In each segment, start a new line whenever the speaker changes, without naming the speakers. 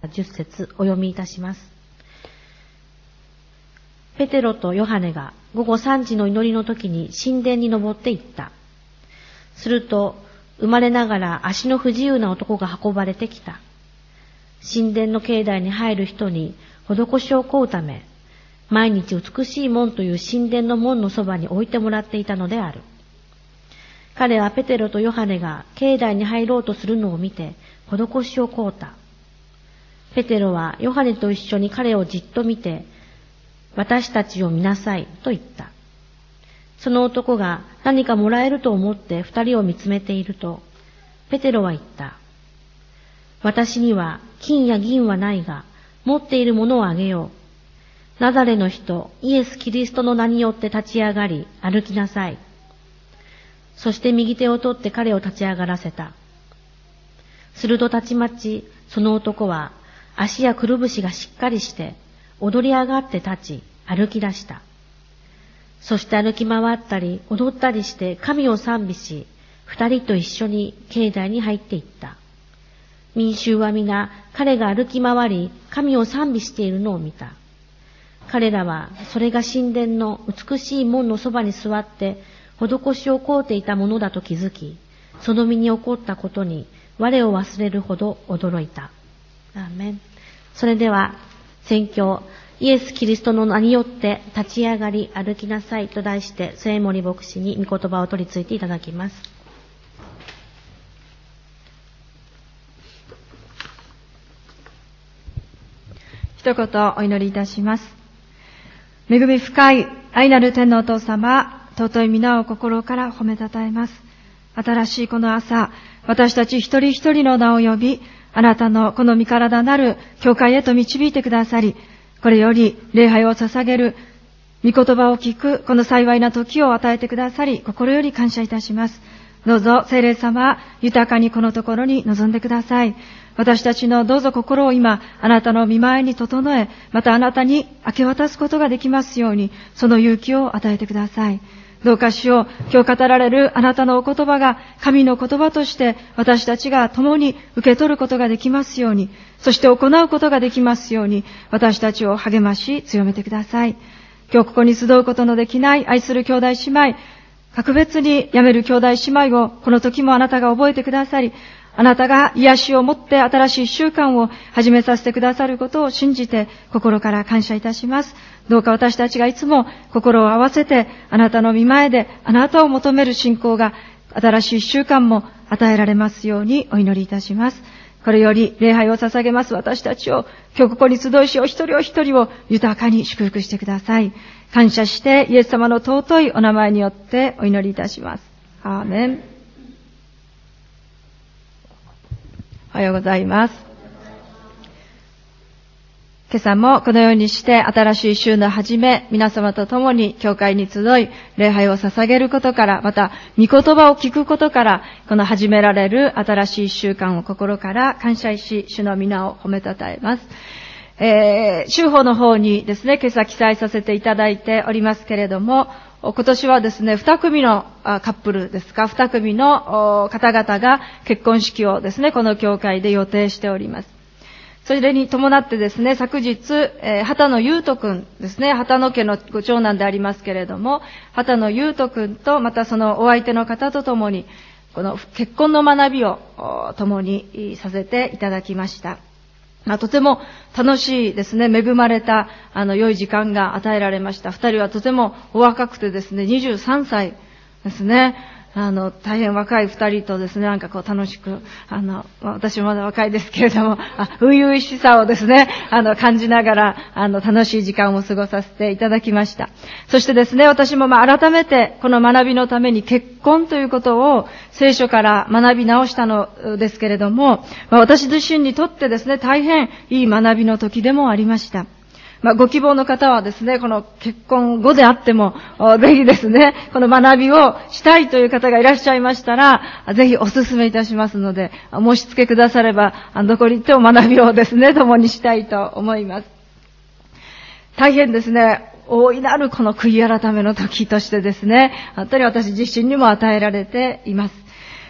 10節お読みいたします。ペテロとヨハネが午後3時の祈りの時に神殿に登って行った。すると、生まれながら足の不自由な男が運ばれてきた。神殿の境内に入る人に施しを請うため、毎日美しい門という神殿の門のそばに置いてもらっていたのである。彼はペテロとヨハネが境内に入ろうとするのを見て、施しを請うた。ペテロはヨハネと一緒に彼をじっと見て、私たちを見なさいと言った。その男が何かもらえると思って二人を見つめていると、ペテロは言った。私には金や銀はないが、持っているものをあげよう。ナザレの人、イエス・キリストの名によって立ち上がり、歩きなさい。そして右手を取って彼を立ち上がらせた。するとたちまち、その男は足やくるぶしがしっかりして、踊り上がって立ち、歩き出した。そして歩き回ったり、踊ったりして神を賛美し、二人と一緒に境内に入っていった。民衆は皆、彼が歩き回り、神を賛美しているのを見た。彼らは、それが神殿の美しい門のそばに座って、施しを請うていたものだと気づき、その身に起こったことに、我を忘れるほど驚いた。アーメン。それでは、宣教、イエス・キリストの名によって立ち上がり歩きなさいと題して、末森牧師に御言葉を取り次いでいただきます。
一言お祈りいたします。恵み深い愛なる天のお父様、尊い皆を心から褒めたたえます。新しいこの朝、私たち一人一人の名を呼び、あなたのこの身体なる教会へと導いてくださり、これより礼拝を捧げる、御言葉を聞く、この幸いな時を与えてくださり、心より感謝いたします。どうぞ聖霊様、豊かにこのところに臨んでください。私たちのどうぞ心を今、あなたの御前に整え、またあなたに明け渡すことができますように、その勇気を与えてください。どうか主よ、今日語られるあなたのお言葉が神の言葉として私たちが共に受け取ることができますように、そして行うことができますように、私たちを励まし強めてください。今日ここに集うことのできない愛する兄弟姉妹、格別に辞める兄弟姉妹をこの時もあなたが覚えてくださり、あなたが癒しをもって新しい習慣を始めさせてくださることを信じて心から感謝いたします。どうか私たちがいつも心を合わせてあなたの御前であなたを求める信仰が新しい習慣も与えられますようにお祈りいたします。これより礼拝を捧げます私たちを、今日ここに集いしお一人お一人を豊かに祝福してください。感謝してイエス様の尊いお名前によってお祈りいたします。アーメン。おはようございます。今朝もこのようにして新しい週の初め、皆様と共に教会に集い、礼拝を捧げることから、また御言葉を聞くことから、この始められる新しい習慣を心から感謝し、主の皆を褒めたたえます。週報の方にですね、今朝記載させていただいておりますけれども、今年はですね、2組のカップルですか、2組の方々が結婚式をですね、この教会で予定しております。それに伴ってですね、昨日、畑野優斗くんですね、畑野家のご長男でありますけれども、畑野優斗くんと、またそのお相手の方と共に、この結婚の学びを共にさせていただきました。とても楽しいですね、恵まれた良い時間が与えられました。二人はとてもお若くてですね、23歳ですね。大変若い二人とですね、なんかこう楽しく、私もまだ若いですけれども、初々しさをですね、感じながら、楽しい時間を過ごさせていただきました。そしてですね、私も改めてこの学びのために結婚ということを聖書から学び直したのですけれども、私自身にとってですね、大変いい学びの時でもありました。ご希望の方はですね、この結婚後であっても、ぜひですね、この学びをしたいという方がいらっしゃいましたら、ぜひお勧めいたしますので、申し付けくだされば、どこに行っても学びをですね、共にしたいと思います。大変ですね、大いなるこの悔い改めの時としてですね、本当に私自身にも与えられています。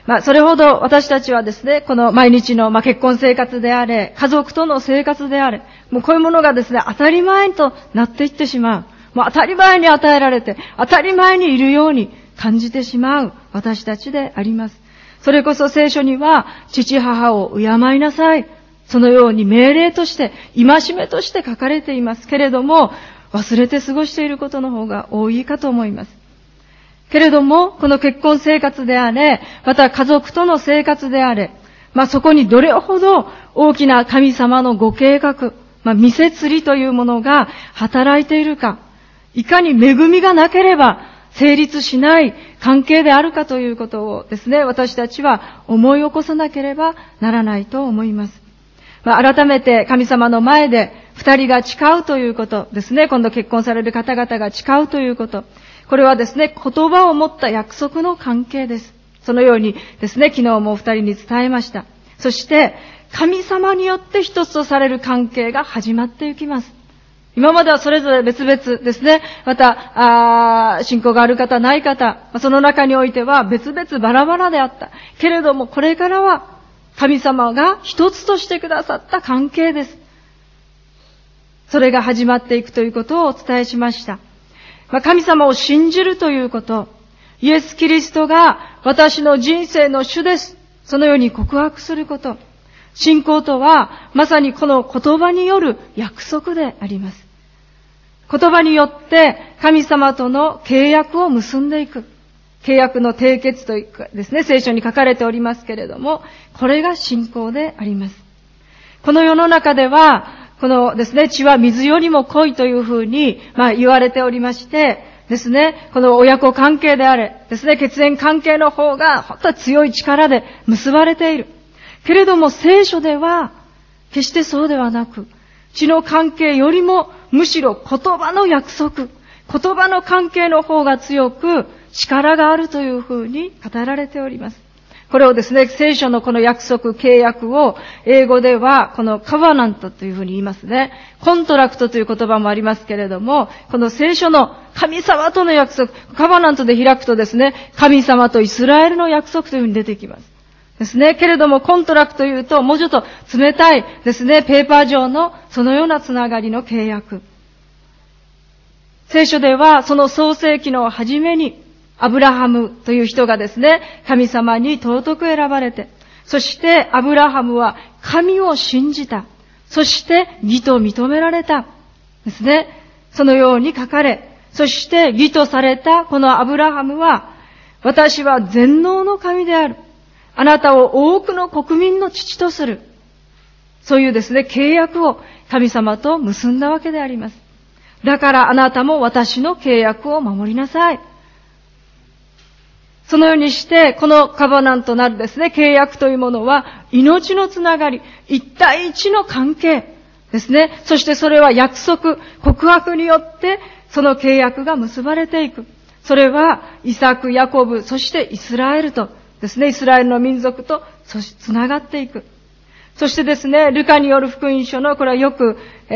それほど私たちはですね、この毎日の結婚生活であれ、家族との生活であれ、もうこういうものがですね、当たり前となっていってしまう。もう当たり前に与えられて、当たり前にいるように感じてしまう私たちであります。それこそ聖書には、父母を敬いなさい。そのように命令として、戒めとして書かれていますけれども、忘れて過ごしていることの方が多いかと思います。けれども、この結婚生活であれ、また家族との生活であれ、そこにどれほど大きな神様のご計画、御摂理というものが働いているか、いかに恵みがなければ成立しない関係であるかということをですね、私たちは思い起こさなければならないと思います。改めて神様の前で二人が誓うということですね、今度結婚される方々が誓うということ、これはですね、言葉を持った約束の関係です。そのようにですね、昨日もお二人に伝えました。そして、神様によって一つとされる関係が始まっていきます。今まではそれぞれ別々ですね。また、信仰がある方、ない方、その中においては別々バラバラであった。けれども、これからは神様が一つとしてくださった関係です。それが始まっていくということをお伝えしました。神様を信じるということ、イエス・キリストが私の人生の主です。そのように告白すること。信仰とは、まさにこの言葉による約束であります。言葉によって神様との契約を結んでいく。契約の締結というかですね、聖書に書かれておりますけれども、これが信仰であります。この世の中では、このですね、血は水よりも濃いというふうに、言われておりまして、ですね、この親子関係であれ、ですね、血縁関係の方が本当は強い力で結ばれている。けれども聖書では、決してそうではなく、血の関係よりも、むしろ言葉の約束、言葉の関係の方が強く、力があるというふうに語られております。これをですね、聖書のこの約束、契約を、英語では、このカバナントというふうに言いますね。コントラクトという言葉もありますけれども、この聖書の神様との約束、カバナントで開くとですね、神様とイスラエルの約束というふうに出てきます。ですね。けれども、コントラクトというと、もうちょっと冷たいですね、ペーパー上のそのようなつながりの契約。聖書では、その創世記の初めに、アブラハムという人がですね、神様に尊く選ばれて、そしてアブラハムは神を信じた。そして義と認められた。ですね。そのように書かれ、そして義とされたこのアブラハムは、私は全能の神である。あなたを多くの国民の父とする。そういうですね、契約を神様と結んだわけであります。だからあなたも私の契約を守りなさい。そのようにして、このカバナンとなるですね、契約というものは、命のつながり、一対一の関係ですね。そしてそれは約束、告白によって、その契約が結ばれていく。それは、イサク、ヤコブ、そしてイスラエルとですね、イスラエルの民族とつながっていく。そしてですね、ルカによる福音書の、これはよく、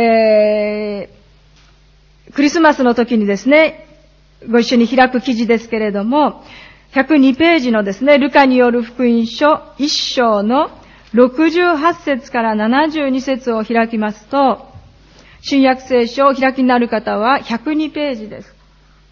クリスマスの時にですね、ご一緒に開く記事ですけれども、102ページのですね、ルカによる福音書1章の68節から72節を開きますと、新約聖書をお開きになる方は102ページです。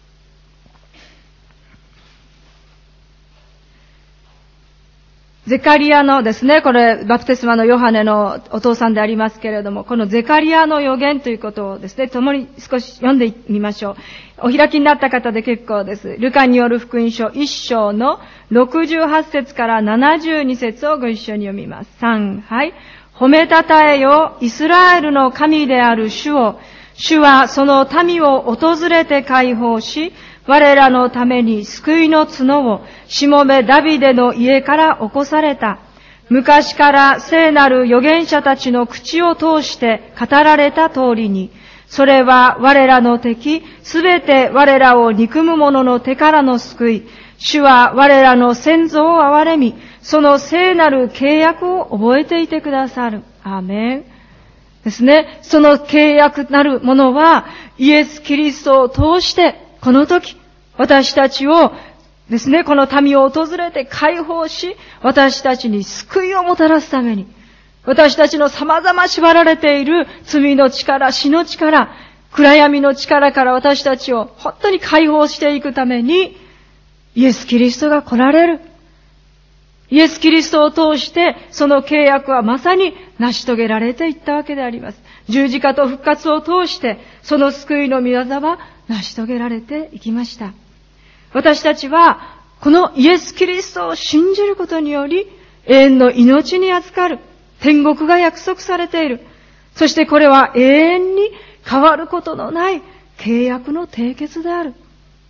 ゼカリアのですね、これバプテスマのヨハネのお父さんでありますけれども、このゼカリアの預言ということをですね、共に少し読んでみましょう。お開きになった方で結構です。ルカによる福音書1章の68節から72節をご一緒に読みます。3、はい。褒めたたえよ、イスラエルの神である主を。主はその民を訪れて解放し、我らのために救いの角をしもべダビデの家から起こされた。昔から聖なる預言者たちの口を通して語られた通りに、それは我らの敵、すべて我らを憎む者の手からの救い。主は我らの先祖を憐れみ、その聖なる契約を覚えていてくださる。アーメン。ですね。その契約なるものは、イエス・キリストを通して、この時、私たちをですね、この民を訪れて解放し、私たちに救いをもたらすために、私たちの様々縛られている罪の力、死の力、暗闇の力から私たちを本当に解放していくために、イエス・キリストが来られる。イエス・キリストを通して、その契約はまさに成し遂げられていったわけであります。十字架と復活を通して、その救いの御業は成し遂げられていきました。私たちは、このイエス・キリストを信じることにより、永遠の命に預かる。天国が約束されている。そしてこれは永遠に変わることのない契約の締結である。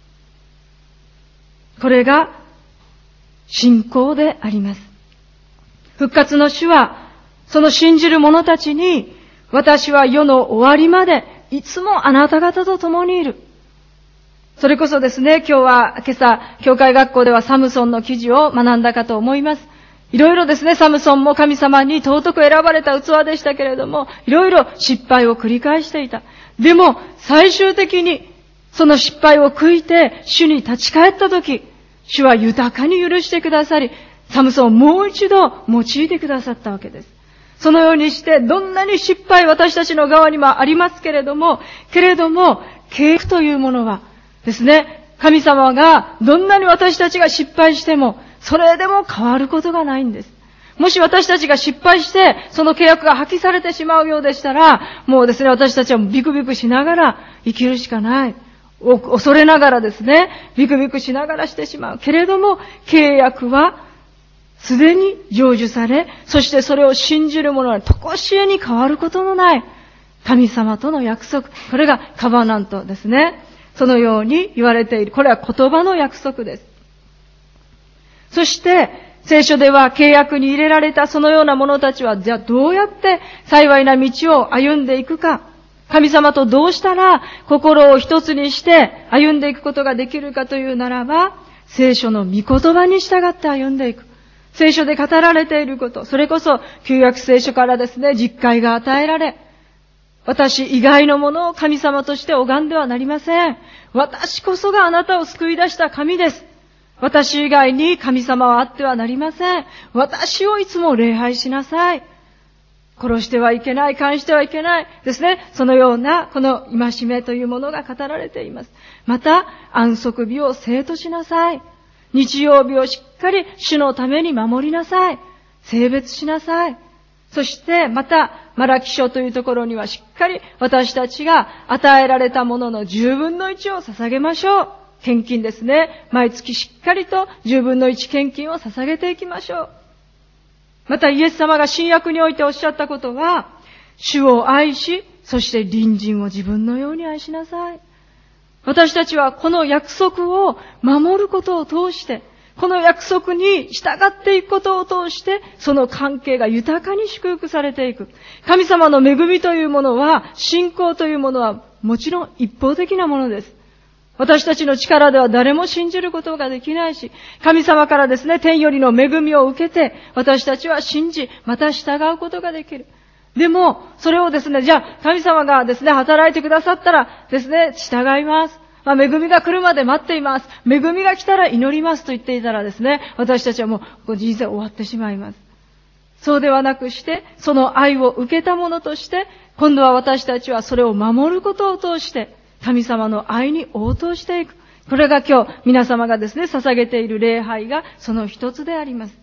これが信仰であります。復活の主は、その信じる者たちに、私は世の終わりまでいつもあなた方と共にいる。それこそですね、今朝、教会学校ではサムソンの記事を学んだかと思います。いろいろですね、サムソンも神様に尊く選ばれた器でしたけれども、いろいろ失敗を繰り返していた。でも、最終的に、その失敗を悔いて、主に立ち返ったとき、主は豊かに許してくださり、サムソンをもう一度用いてくださったわけです。そのようにして、どんなに失敗私たちの側にもありますけれども、契約というものはですね、神様がどんなに私たちが失敗しても、それでも変わることがないんです。もし私たちが失敗して、その契約が破棄されてしまうようでしたら、もうですね、私たちはビクビクしながら生きるしかない。恐れながらですね、ビクビクしながらしてしまう。けれども、契約はすでに成就され、そしてそれを信じる者は常しえに変わることのない神様との約束。これがカバナントですね。そのように言われている。これは言葉の約束です。そして、聖書では契約に入れられたそのような者たちは、じゃあどうやって幸いな道を歩んでいくか。神様とどうしたら心を一つにして歩んでいくことができるかというならば、聖書の御言葉に従って歩んでいく。聖書で語られていること、それこそ旧約聖書からですね、実戒が与えられ、私以外のものを神様として拝んではなりません。私こそがあなたを救い出した神です。私以外に神様はあってはなりません。私をいつも礼拝しなさい。殺してはいけない、姦してはいけないですね。そのようなこの戒めというものが語られています。また、安息日を聖としなさい。日曜日をしっかり主のために守りなさい。聖別しなさい。そしてまた、マラキ書というところにはしっかり私たちが与えられたものの10分の1を捧げましょう。献金ですね。毎月しっかりと10分の1献金を捧げていきましょう。またイエス様が新約においておっしゃったことは、主を愛し、そして隣人を自分のように愛しなさい。私たちはこの約束を守ることを通して、この約束に従っていくことを通して、その関係が豊かに祝福されていく。神様の恵みというものは、信仰というものはもちろん一方的なものです。私たちの力では誰も信じることができないし、神様からですね、天よりの恵みを受けて、私たちは信じ、また従うことができる。でも、それをですね、じゃあ、神様がですね、働いてくださったらですね、従います。恵みが来るまで待っています。恵みが来たら祈りますと言っていたらですね、私たちはもう人生終わってしまいます。そうではなくして、その愛を受けたものとして、今度は私たちはそれを守ることを通して、神様の愛に応答していく。これが今日皆様がですね、捧げている礼拝がその一つであります。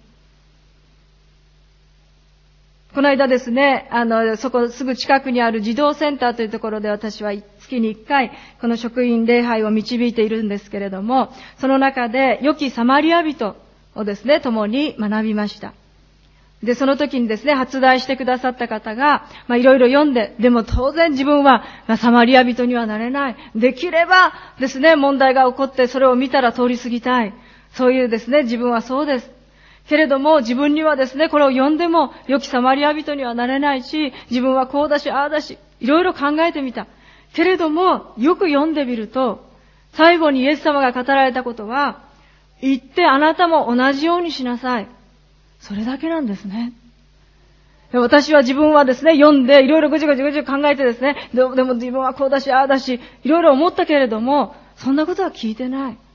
この間ですね、そこすぐ近くにある児童センターというところで私は月に1回この職員礼拝を導いているんですけれども、その中で良きサマリア人をですね、共に学びました。で、その時にですね、発題してくださった方が、いろいろ読んで、でも当然自分は、サマリア人にはなれない。できればですね、問題が起こってそれを見たら通り過ぎたい。そういうですね、自分はそうです。けれども自分にはですね、これを読んでも良きサマリア人にはなれないし、自分はこうだし、ああだし、いろいろ考えてみた。けれども、よく読んでみると、最後にイエス様が語られたことは、行ってあなたも同じようにしなさい。それだけなんですね。私は自分はですね、読んでいろいろぐちぐち考えてですね、でも自分はこうだし、ああだし、いろいろ思ったけれども、そんなことは聞いてない。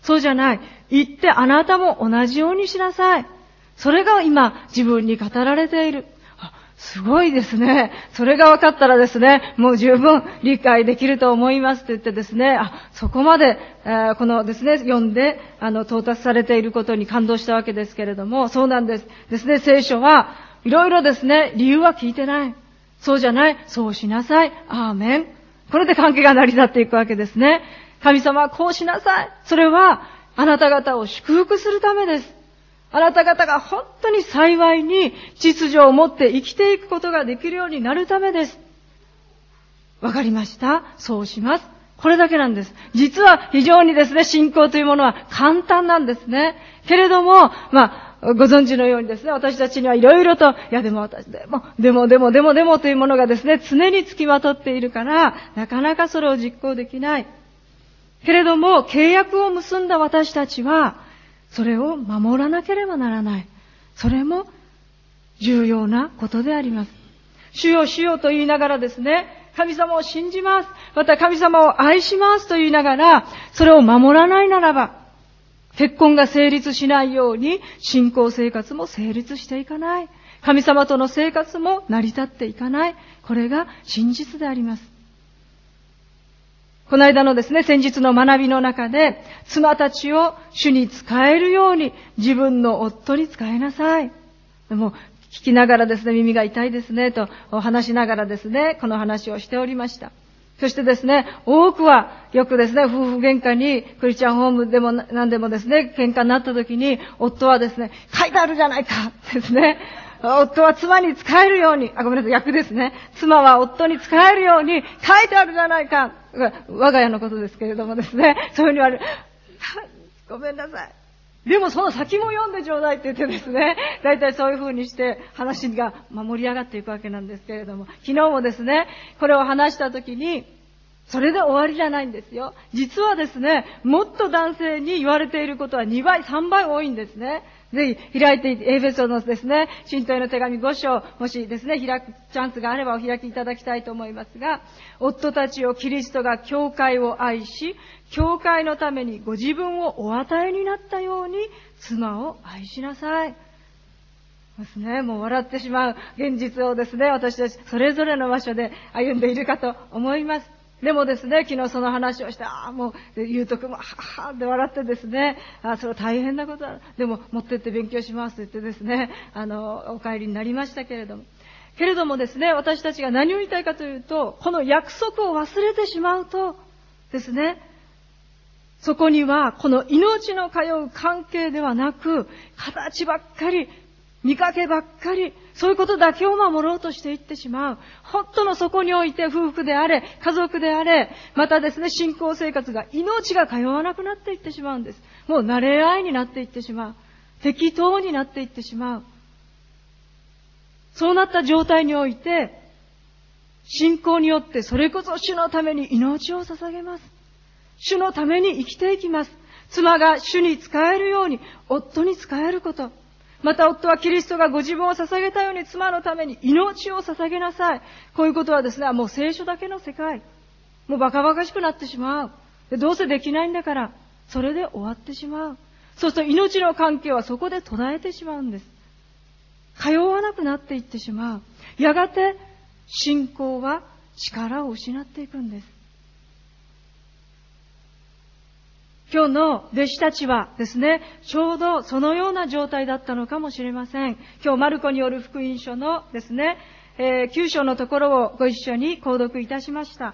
そうじゃない。行ってあなたも同じようにしなさい。それが今自分に語られている。すごいですね。それが分かったらですね、もう十分理解できると思いますと言ってですね、そこまで、このですね、読んで、到達されていることに感動したわけですけれども、そうなんです。ですね、聖書はいろいろですね、理由は聞いてない。そうじゃない。そうしなさい。アーメン。これで関係が成り立っていくわけですね。神様はこうしなさい。それは、あなた方を祝福するためです。あなた方が本当に幸いに秩序を持って生きていくことができるようになるためです。わかりました。そうします。これだけなんです。実は非常にですね、信仰というものは簡単なんですね。けれども、ご存知のようにですね、私たちにはいろいろと、でも私、でもというものがですね、常につきまとっているから、なかなかそれを実行できない。けれども、契約を結んだ私たちは、それを守らなければならない。それも重要なことであります。主よ主よと言いながらですね、神様を信じます。また神様を愛しますと言いながら、それを守らないならば、結婚が成立しないように、信仰生活も成立していかない。神様との生活も成り立っていかない。これが真実であります。この間のですね、先日の学びの中で、妻たちを主に仕えるように自分の夫に仕えなさい。でも聞きながらですね、耳が痛いですねと話しながらですね、この話をしておりました。そしてですね、多くはよくですね、夫婦喧嘩にクリスチャンホームでも何でもですね、喧嘩になった時に、夫はですね、書いてあるじゃないかですね。夫は妻に仕えるように、ごめんなさい、逆ですね。妻は夫に仕えるように書いてあるじゃないか。我が家のことですけれどもですね、そういうふうに言われる。ごめんなさい。でもその先も読んでちょうだいって言ってですね、だいたいそういうふうにして話が盛り上がっていくわけなんですけれども、昨日もですね、これを話した時に、それで終わりじゃないんですよ。実はですね、もっと男性に言われていることは2倍、3倍多いんですね。ぜひ開いて、エフェソのですね、信徒への手紙5章、もしですね、開くチャンスがあればお開きいただきたいと思いますが、夫たちをキリストが教会を愛し、教会のためにご自分をお与えになったように、妻を愛しなさい。ですね、もう笑ってしまう現実をですね、私たちそれぞれの場所で歩んでいるかと思います。でもですね、昨日その話をして、もう、ゆうとくんも、ははって笑ってですね、それは大変なことだ。でも、持ってって勉強しますと言ってですね、お帰りになりましたけれどもですね、私たちが何を言いたいかというと、この約束を忘れてしまうとですね、そこには、この命の通う関係ではなく、形ばっかり、見かけばっかり、そういうことだけを守ろうとしていってしまう。本当のそこにおいて夫婦であれ、家族であれ、またですね、信仰生活が命が通わなくなっていってしまうんです。もう慣れ合いになっていってしまう。適当になっていってしまう。そうなった状態において、信仰によってそれこそ主のために命を捧げます。主のために生きていきます。妻が主に仕えるように、夫に仕えること。また夫はキリストがご自分を捧げたように妻のために命を捧げなさい。こういうことはですね、もう聖書だけの世界。もうバカバカしくなってしまう。でどうせできないんだから、それで終わってしまう。そうすると命の関係はそこで途絶えてしまうんです。通わなくなっていってしまう。やがて信仰は力を失っていくんです。今日の弟子たちはですね、ちょうどそのような状態だったのかもしれません。今日マルコによる福音書のですね、9章のところをご一緒に購読いたしました。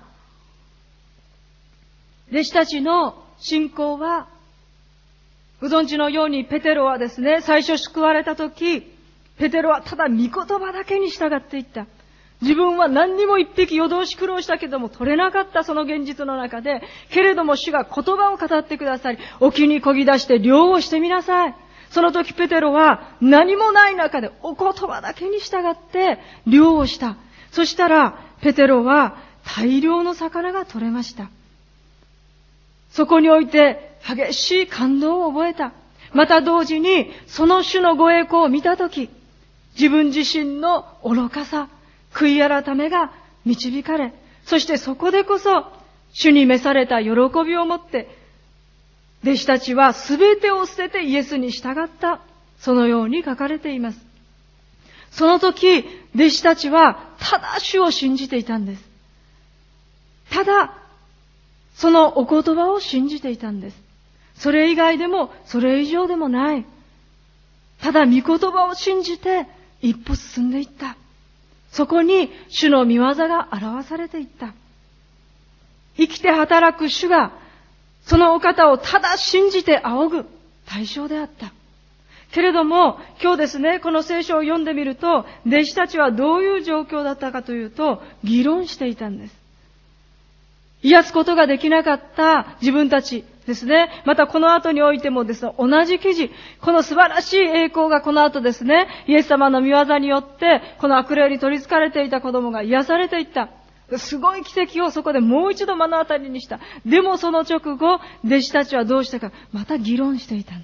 弟子たちの信仰は、ご存知のようにペテロはですね、最初救われたとき、ペテロはただ御言葉だけに従っていった。自分は何にも一匹夜通し苦労したけども取れなかったその現実の中で、けれども主が言葉を語ってくださり、沖に漕ぎ出して漁をしてみなさい。その時ペテロは何もない中でお言葉だけに従って漁をした。そしたらペテロは大量の魚が取れました。そこにおいて激しい感動を覚えた。また同時にその主のご栄光を見たとき、自分自身の愚かさ、悔い改めが導かれ、そしてそこでこそ主に召された喜びを持って弟子たちはすべてを捨ててイエスに従った。そのように書かれています。その時、弟子たちはただ主を信じていたんです。ただ、そのお言葉を信じていたんです。それ以外でも、それ以上でもない。ただ、御言葉を信じて一歩進んでいった。そこに主の御業が表されていった。生きて働く主が、そのお方をただ信じて仰ぐ対象であった。けれども、今日ですね、この聖書を読んでみると、弟子たちはどういう状況だったかというと、議論していたんです。癒すことができなかった自分たちですね。またこの後においてもですね、同じ記事、この素晴らしい栄光がこの後ですね、イエス様の御業によって、この悪霊に取り憑かれていた子供が癒されていった。すごい奇跡をそこでもう一度目の当たりにした。でもその直後、弟子たちはどうしたか、また議論していたんです。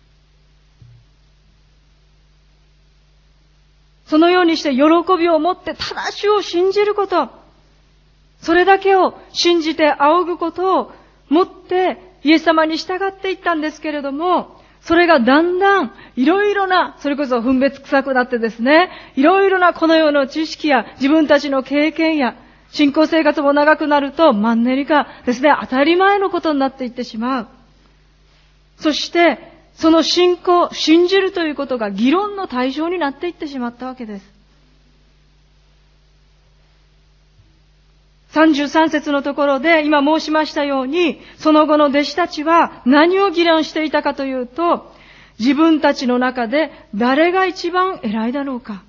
そのようにして喜びを持ってただ主を信じること、それだけを信じて仰ぐことを持ってイエス様に従っていったんですけれども、それがだんだんいろいろな、それこそ分別臭くなってですね、いろいろなこの世の知識や自分たちの経験や信仰生活も長くなるとマンネリ化ですね、当たり前のことになっていってしまう。そしてその信仰、信じるということが議論の対象になっていってしまったわけです。33節のところで今申しましたように、その後の弟子たちは何を議論していたかというと、自分たちの中で誰が一番偉いだろうか。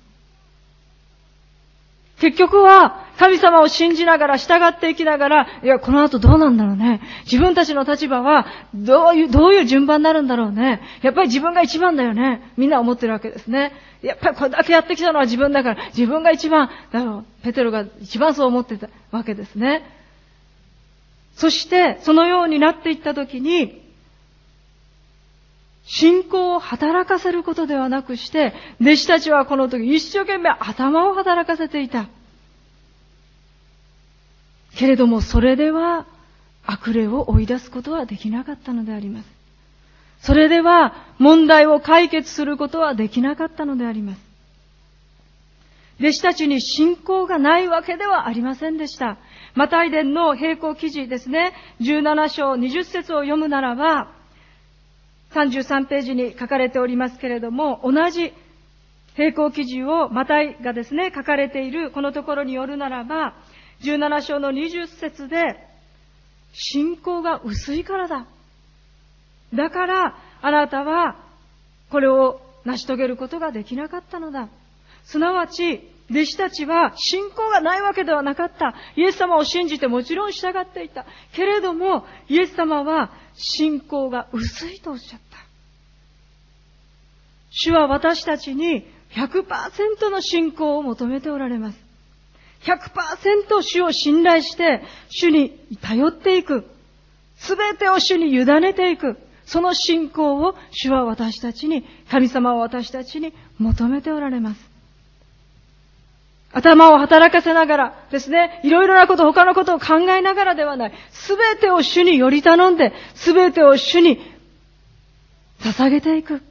結局は神様を信じながら従っていきながら、いやこの後どうなんだろうね。自分たちの立場はどういう順番になるんだろうね。やっぱり自分が一番だよね。みんな思ってるわけですね。やっぱりこれだけやってきたのは自分だから自分が一番だろう。ペテロが一番そう思ってたわけですね。そしてそのようになっていったときに、信仰を働かせることではなくして、弟子たちはこの時一生懸命頭を働かせていた。けれどもそれでは悪霊を追い出すことはできなかったのであります。それでは問題を解決することはできなかったのであります。弟子たちに信仰がないわけではありませんでした。マタイ伝の並行記事ですね、17章20節を読むならば、33ページに書かれておりますけれども、同じ並行記事をマタイがですね、書かれているこのところによるならば、17章の20節で、信仰が薄いからだ。だからあなたはこれを成し遂げることができなかったのだ。すなわち弟子たちは信仰がないわけではなかった。イエス様を信じてもちろん従っていた。けれどもイエス様は信仰が薄いとおっしゃった。主は私たちに 100% の信仰を求めておられます。100% 主を信頼して主に頼っていく。すべてを主に委ねていく。その信仰を主は私たちに、神様は私たちに求めておられます。頭を働かせながらですね、いろいろなこと、他のことを考えながらではない。すべてを主により頼んで、すべてを主に捧げていく。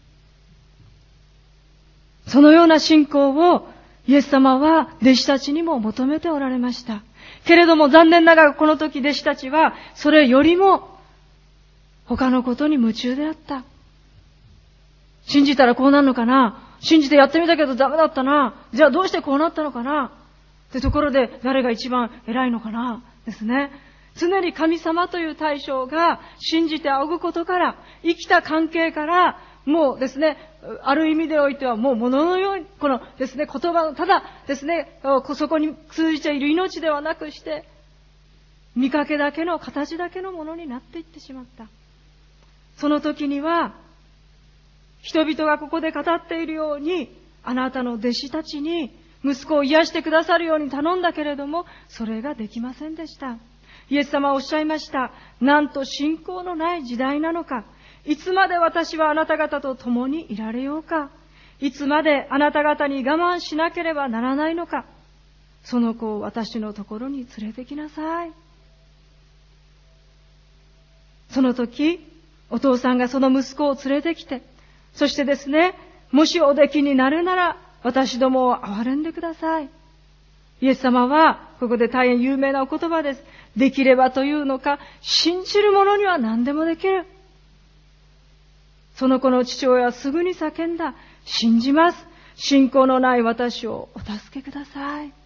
そのような信仰をイエス様は弟子たちにも求めておられました。けれども残念ながらこの時弟子たちはそれよりも他のことに夢中であった。信じたらこうなるのかな、信じてやってみたけどダメだったな、じゃあどうしてこうなったのかなってところで誰が一番偉いのかなですね。常に神様という対象が信じて仰ぐことから、生きた関係からもうですね、ある意味でおいてはもう物のように、このですね、言葉のただですね、そこに通じている命ではなくして、見かけだけの形だけのものになっていってしまった。その時には、人々がここで語っているように、あなたの弟子たちに息子を癒してくださるように頼んだけれども、それができませんでした。イエス様はおっしゃいました。なんと信仰のない時代なのか。いつまで私はあなた方と共にいられようか。いつまであなた方に我慢しなければならないのか。その子を私のところに連れてきなさい。 その時、お父さんがその息子を連れてきて、そしてですね、もしおできになるなら、私どもを憐れんでください。イエス様は、ここで大変有名なお言葉です。できればというのか、信じる者には何でもできる。その子の父親はすぐに叫んだ。信じます。信仰のない私をお助けください。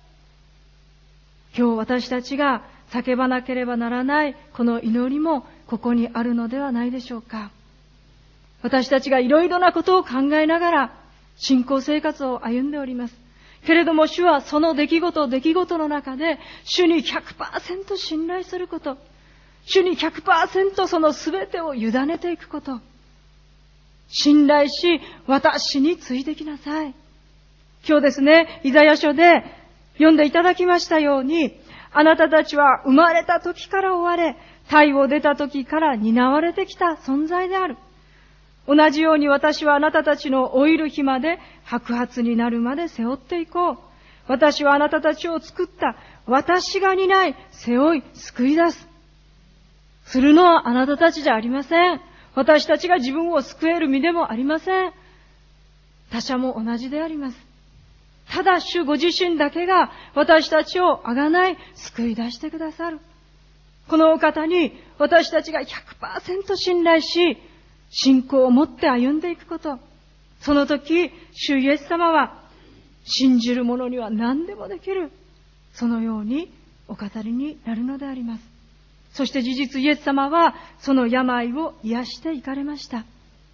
今日私たちが叫ばなければならないこの祈りもここにあるのではないでしょうか。私たちがいろいろなことを考えながら信仰生活を歩んでおります。けれども主はその出来事の中で主に 100% 信頼すること、主に 100% その全てを委ねていくこと、信頼し私についてきなさい。今日ですね、イザヤ書で読んでいただきましたように、あなたたちは生まれた時から追われ、胎を出た時から担われてきた存在である。同じように私はあなたたちの老いる日まで白髪になるまで背負っていこう。私はあなたたちを作った。私が担い、背負い、救い出す。するのはあなたたちじゃありません。私たちが自分を救える身でもありません。他者も同じであります。ただ主ご自身だけが私たちをあがない救い出してくださる。このお方に私たちが 100% 信頼し、信仰を持って歩んでいくこと。その時、主イエス様は信じる者には何でもできる。そのようにお語りになるのであります。そして事実イエス様はその病を癒していかれました。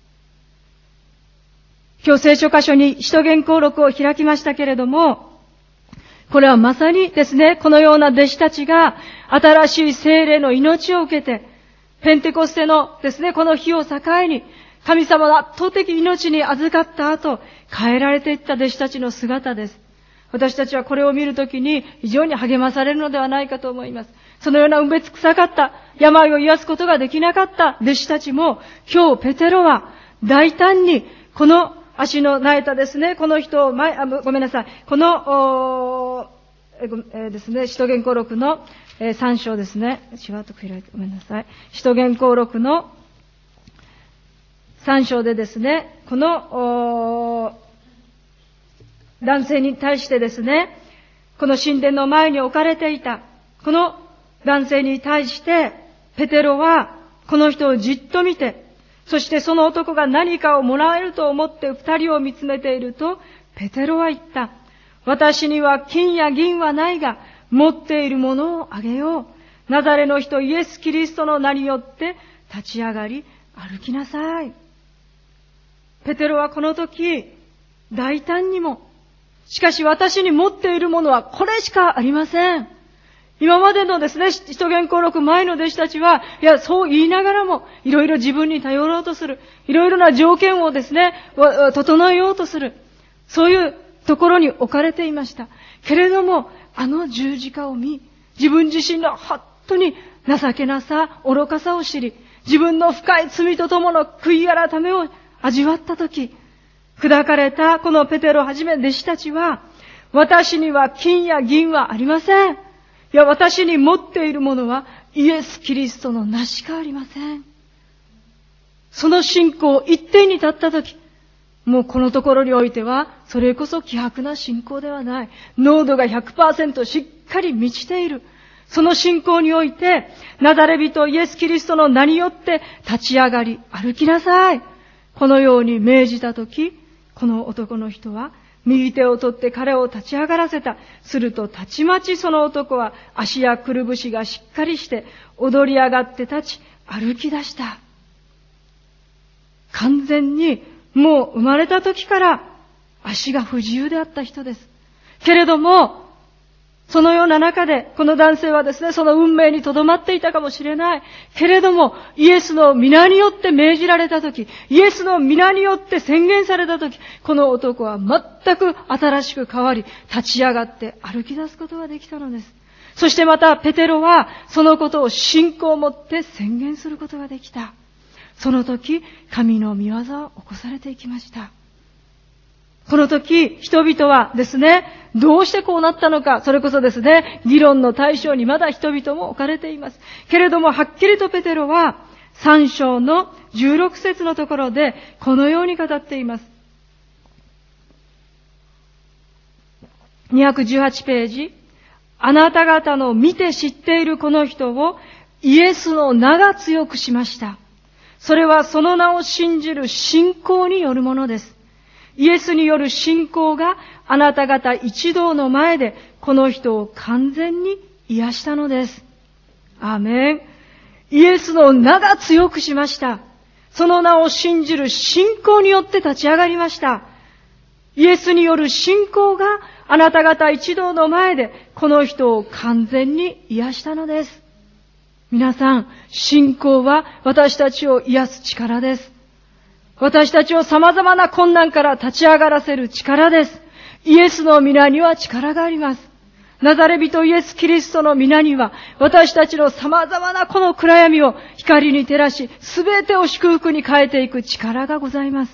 今日聖書箇所に使徒言行録を開きましたけれども、これはまさにですね、このような弟子たちが新しい聖霊の命を受けて、ペンテコステのですね、この日を境に、神様の圧倒的命に預かった後、変えられていった弟子たちの姿です。私たちはこれを見るときに非常に励まされるのではないかと思います。そのような埋め臭かった病を癒すことができなかった弟子たちも、今日ペテロは大胆にこの足の苗えたですね、この人をごめんなさい、このですね、使徒言行録の3章ですね。違うとこ開いてごめんなさい。使徒言行録の3章でですね、この男性に対してですね、この神殿の前に置かれていた、この男性に対して、ペテロはこの人をじっと見て、そしてその男が何かをもらえると思って二人を見つめていると、ペテロは言った。私には金や銀はないが、持っているものをあげよう。ナザレの人イエス・キリストの名によって立ち上がり歩きなさい。ペテロはこの時大胆にも、しかし私に持っているものはこれしかありません。今までのですね、使徒言行録前の弟子たちは、いや、そう言いながらも、いろいろ自分に頼ろうとする。いろいろな条件をですね、整えようとする。そういうところに置かれていました。けれども、あの十字架を見、自分自身の本当に情けなさ、愚かさを知り、自分の深い罪とともの悔い改めを味わったとき、砕かれたこのペテロをはじめ弟子たちは、私には金や銀はありません。いや、私に持っているものはイエス・キリストの名しかありません。その信仰一点に立ったとき、もうこのところにおいては、それこそ希薄な信仰ではない。濃度が 100% しっかり満ちている。その信仰において、ナザレ人イエス・キリストの名によって立ち上がり歩きなさい。このように命じたとき、この男の人は右手を取って彼を立ち上がらせた。するとたちまちその男は足やくるぶしがしっかりして踊り上がって立ち歩き出した。完全にもう生まれた時から足が不自由であった人です。けれども、そのような中で、この男性はですね、その運命にとどまっていたかもしれない。けれども、イエスの皆によって命じられたとき、イエスの皆によって宣言されたとき、この男は全く新しく変わり、立ち上がって歩き出すことができたのです。そしてまた、ペテロは、そのことを信仰を持って宣言することができた。その時、神の御業を起こされていきました。 この時、人々はですね、どうしてこうなったのか、それこそですね、議論の対象にまだ人々も置かれています。けれども、はっきりとペテロは、3章の16節のところで、このように語っています。218ページ。あなた方の見て知っているこの人を、イエスの名が強くしました。それはその名を信じる信仰によるものです。イエスによる信仰があなた方一同の前でこの人を完全に癒したのです。アーメン。イエスの名が強くしました。その名を信じる信仰によって立ち上がりました。イエスによる信仰があなた方一同の前でこの人を完全に癒したのです。皆さん、信仰は私たちを癒す力です。私たちを様々な困難から立ち上がらせる力です。イエスの皆には力があります。ナザレ人イエス・キリストの皆には私たちの様々なこの暗闇を光に照らし、すべてを祝福に変えていく力がございます。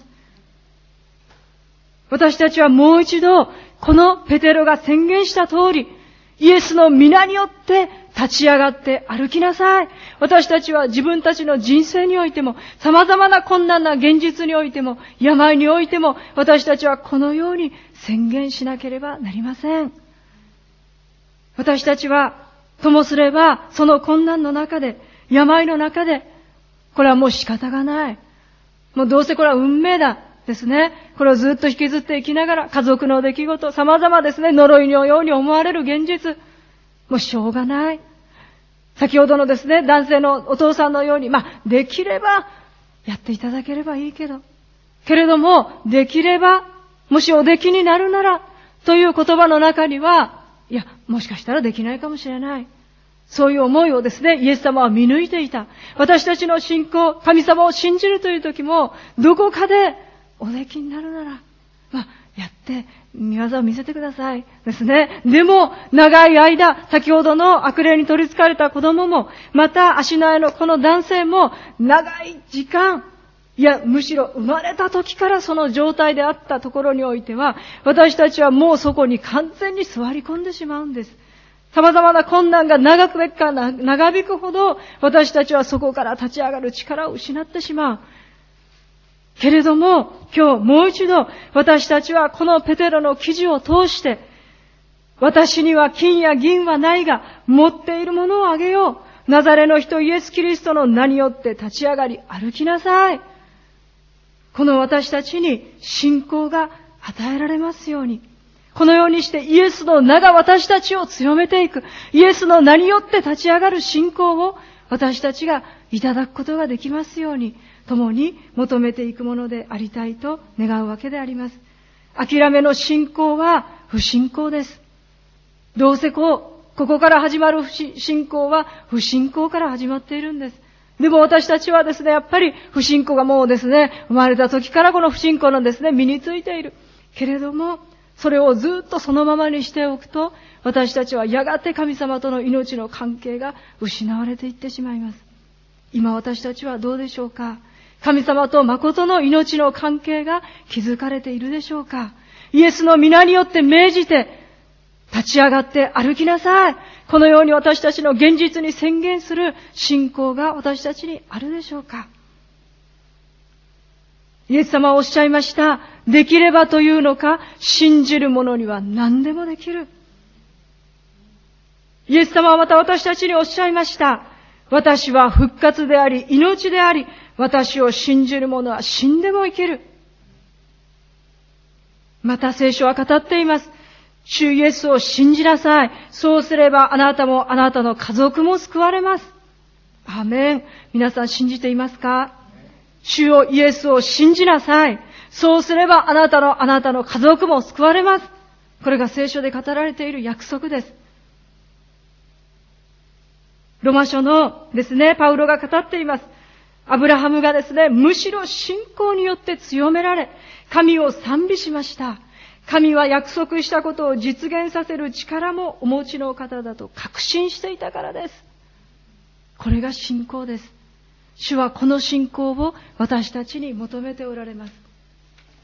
私たちはもう一度、このペテロが宣言した通り、イエスの皆によって立ち上がって歩きなさい。私たちは自分たちの人生においても、様々な困難な現実においても、病においても、私たちはこのように宣言しなければなりません。私たちは、ともすれば、その困難の中で、病の中で、これはもう仕方がない。もうどうせこれは運命だ。ですね。これをずっと引きずっていきながら、家族の出来事、様々ですね、呪いのように思われる現実。もうしょうがない。先ほどのですね、男性のお父さんのように、できれば、やっていただければいいけど。けれども、できれば、もしおできになるなら、という言葉の中には、いや、もしかしたらできないかもしれない。そういう思いをですね、イエス様は見抜いていた。私たちの信仰、神様を信じるという時も、どこかでおできになるなら、やって、見業を見せてください。ですね。でも、長い間、先ほどの悪霊に取り憑かれた子供も、また足の上のこの男性も、長い時間、いや、むしろ生まれた時からその状態であったところにおいては、私たちはもうそこに完全に座り込んでしまうんです。様々な困難が長引くほど、私たちはそこから立ち上がる力を失ってしまう。けれども、今日もう一度、私たちはこのペテロの記事を通して、私には金や銀はないが、持っているものをあげよう。ナザレの人イエス・キリストの名によって立ち上がり歩きなさい。この私たちに信仰が与えられますように。このようにしてイエスの名が私たちを強めていく。イエスの名によって立ち上がる信仰を私たちがいただくことができますように、共に求めていくものでありたいと願うわけであります。諦めの信仰は不信仰です。どうせここから始まる信仰は不信仰から始まっているんです。でも私たちはですね、やっぱり不信仰がもうですね、生まれた時からこの不信仰のですね、身についている。けれども、それをずっとそのままにしておくと、私たちはやがて神様との命の関係が失われていってしまいます。今私たちはどうでしょうか？神様と誠の命の関係が築かれているでしょうか？イエスの皆によって命じて、立ち上がって歩きなさい。このように私たちの現実に宣言する信仰が私たちにあるでしょうか？イエス様はおっしゃいました。できればというのか、信じる者には何でもできる。イエス様はまた私たちにおっしゃいました。私は復活であり、命であり、私を信じる者は死んでも生きる。また聖書は語っています。主イエスを信じなさい。そうすればあなたもあなたの家族も救われます。アーメン。皆さん信じていますか？主イエスを信じなさい。そうすればあなたの家族も救われます。これが聖書で語られている約束です。ロマ書のですね、パウロが語っています。アブラハムがですね、むしろ信仰によって強められ、神を賛美しました。神は約束したことを実現させる力もお持ちの方だと確信していたからです。これが信仰です。主はこの信仰を私たちに求めておられます。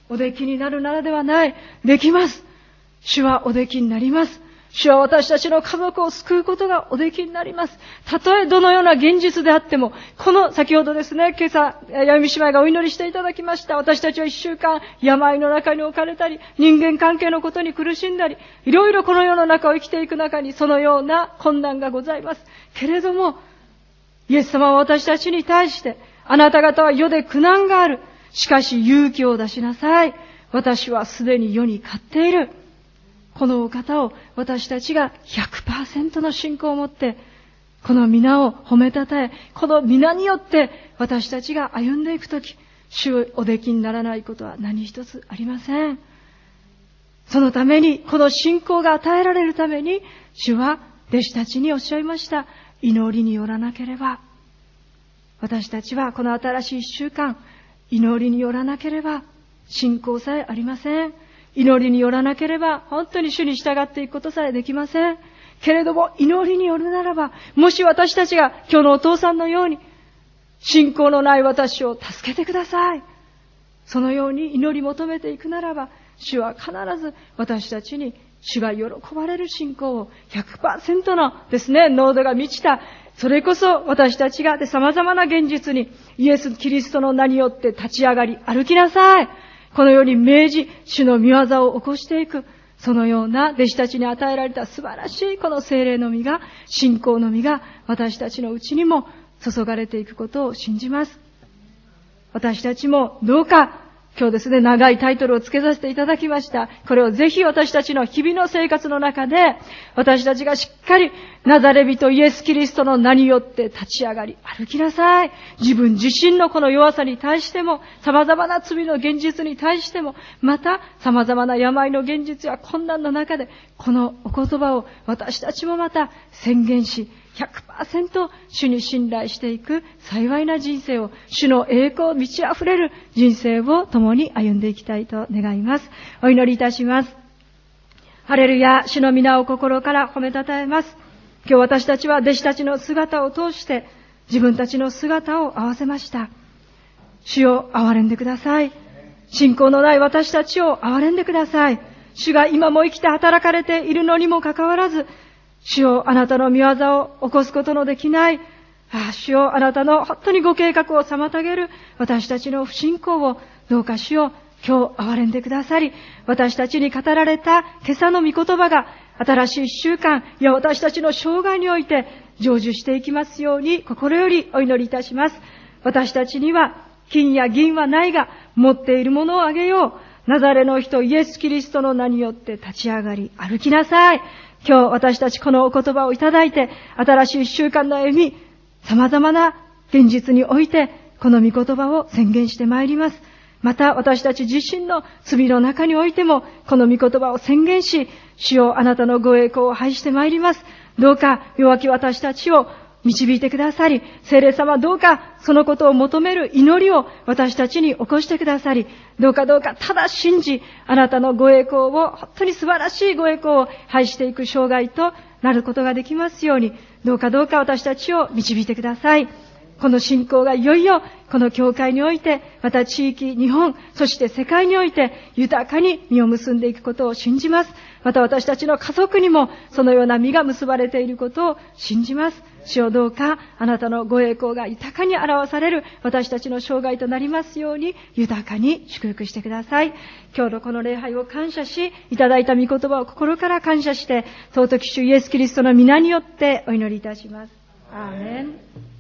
おできになるならではない。できます。主はおできになります。主は私たちの家族を救うことがおできになります。たとえどのような現実であっても、この先ほどですね、今朝、やみ姉妹がお祈りしていただきました。私たちは1週間、病の中に置かれたり、人間関係のことに苦しんだり、いろいろこの世の中を生きていく中に、そのような困難がございます。けれども、イエス様は私たちに対して、あなた方は世で苦難がある。しかし勇気を出しなさい。私はすでに世に勝っている。このお方を私たちが 100% の信仰を持って、この皆を褒めたたえ、この皆によって私たちが歩んでいくとき、主おできにならないことは何一つありません。そのために、この信仰が与えられるために、主は弟子たちにおっしゃいました。祈りによらなければ、私たちはこの新しい1週間、祈りによらなければ、信仰さえありません。祈りによらなければ、本当に主に従っていくことさえできません。けれども、祈りによるならば、もし私たちが今日のお父さんのように、信仰のない私を助けてください。そのように祈り求めていくならば、主は必ず私たちに主が喜ばれる信仰を 100% のですね、濃度が満ちた、それこそ私たちが様々な現実にイエス・キリストの名によって立ち上がり歩きなさい。このように命じ、主の御業を起こしていく。そのような弟子たちに与えられた素晴らしいこの聖霊の実が、信仰の実が私たちのうちにも注がれていくことを信じます。私たちもどうか、今日ですね、長いタイトルを付けさせていただきました。これをぜひ私たちの日々の生活の中で、私たちがしっかりナザレ人イエス・キリストの名によって立ち上がり歩きなさい。自分自身のこの弱さに対しても、様々な罪の現実に対しても、また様々な病の現実や困難の中で、このお言葉を私たちもまた宣言し、100% 主に信頼していく幸いな人生を、主の栄光満ち溢れる人生を共に歩んでいきたいと願います。お祈りいたします。ハレルヤ、主の皆を心から褒めたたえます。今日私たちは弟子たちの姿を通して自分たちの姿を合わせました。主を憐れんでください。信仰のない私たちを憐れんでください。主が今も生きて働かれているのにもかかわらず、主よ、あなたの御業を起こすことのできない、主よ、あなたの本当にご計画を妨げる私たちの不信仰をどうか主よ、今日憐れんでくださり、私たちに語られた今朝の御言葉が新しい1週間、私たちの生涯において成就していきますように心よりお祈りいたします。私たちには金や銀はないが、持っているものをあげよう。ナザレの人イエス・キリストの名によって立ち上がり歩きなさい。今日私たちこのお言葉をいただいて、新しい1週間の歩み、様々な現実においてこの御言葉を宣言してまいります。また私たち自身の罪の中においてもこの御言葉を宣言し、主よ、あなたのご栄光を拝してまいります。どうか弱き私たちを導いてくださり、聖霊様どうかそのことを求める祈りを私たちに起こしてくださり、どうかただ信じ、あなたのご栄光を、本当に素晴らしいご栄光を拝していく生涯となることができますように、どうか私たちを導いてください。この信仰がいよいよこの教会において、また地域、日本、そして世界において豊かに実を結んでいくことを信じます。また私たちの家族にもそのような実が結ばれていることを信じます。主よ、どうかあなたのご栄光が豊かに表される私たちの生涯となりますように、豊かに祝福してください。今日のこの礼拝を感謝し、いただいた御言葉を心から感謝して、尊き主イエス・キリストの皆によってお祈りいたします。アーメン。